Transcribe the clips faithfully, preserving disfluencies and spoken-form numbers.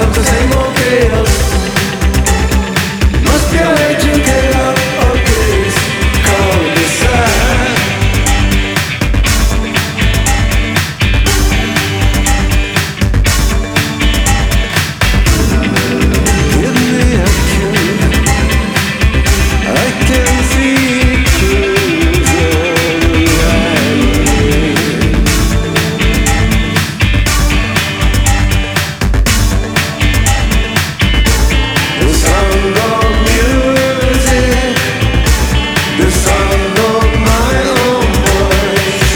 of the same old chaos. Must be a way to get out of this cul-de-sac. Give me a cue. I can see clues all around me. The sound of music, the sound of my own voice.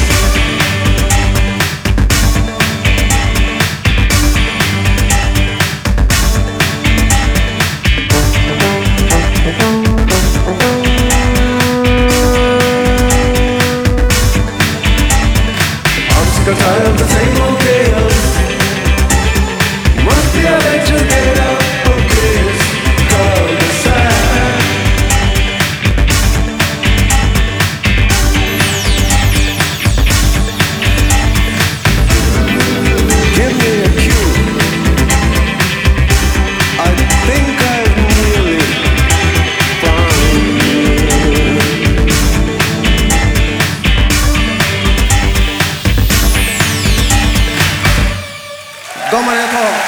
I'm sick and tired of the same old chaos. Must be a way to get out of this cul-de-sac. Give me a cue. I think I've nearly found you. Domo je to.